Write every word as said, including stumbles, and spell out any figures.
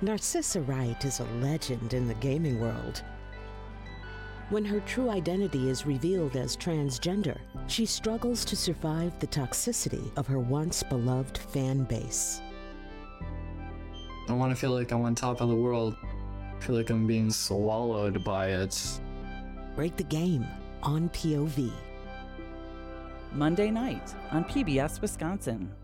Narcissa Wright is a legend in the gaming world. When her true identity is revealed as transgender, she struggles to survive the toxicity of her once beloved fan base. I want to feel like I'm on top of the world. I feel like I'm being swallowed by it. Break the Game on P O V. Monday night on P B S Wisconsin.